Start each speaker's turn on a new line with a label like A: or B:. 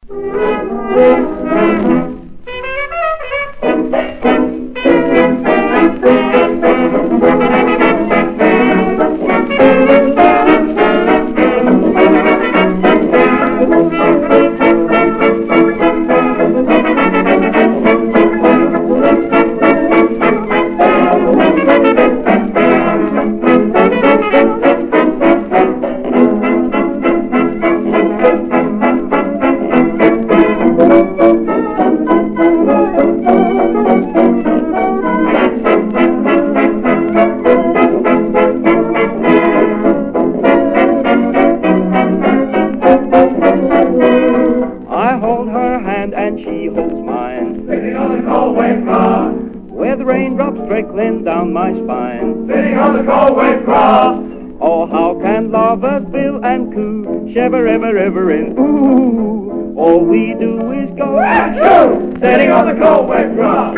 A: I hold her hand and she holds mine,
B: Sitting on the cold wave car,
A: with raindrops trickling down my spine.
B: sitting on the cold wave car.
A: Oh, how can lovers bill and coo, shiver, ever, ever in ooh. All we do is go
B: Achoo! Sitting on the cold wave car.